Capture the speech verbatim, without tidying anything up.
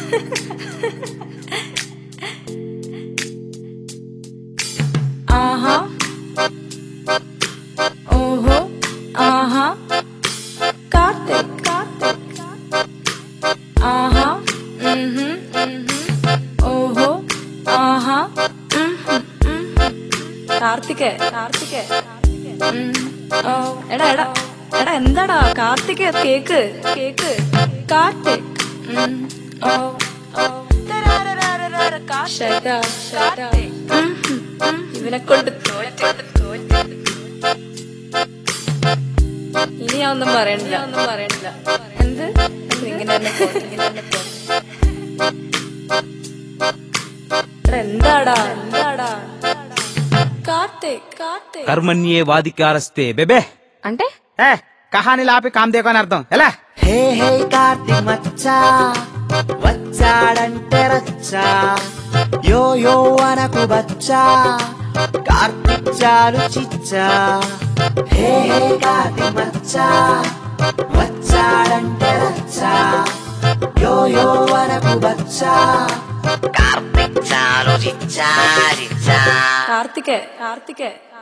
ആഹാ ഓഹോ ആഹാ കാർത്തിക് കാർത്തിക് ആഹാ ഓഹോ ആഹാ കാർത്തിക് കാർത്തിക് എടാ എടാ എടാ എന്താടാ കാർത്തിക് കേക്ക് കേക്ക് കാർത്തിക് ഇവനെ കൊണ്ട് ഇനി ഞാൻ ഒന്നും പറയണില്ല ഒന്നും പറയണില്ല എന്ത് ഇങ്ങനെ തന്നെ ഇങ്ങനെ തന്നെ എന്താടാ എന്താടാ కార్తిక్ కార్తిక్ కర్మణ్యే వాదికారస్తే బేబే అంటే ఏ కహానీలు ఆపి కామ్ దేకో అని అర్థం ఎలా హే హే కార్తిక్ మచ్చా వచ్చాడంటే రచ్చా యో యో అనకు బచ్చా కార్తిక్ చాలు చిచ్చా హే హే కార్తిక్ మచ్చా వచ్చాడంటే రచ్చా యో యో అనకు బచ్చా కార్తిక్ చాలు చిచ్చా చిచ్చా కార్తికే కార్తికే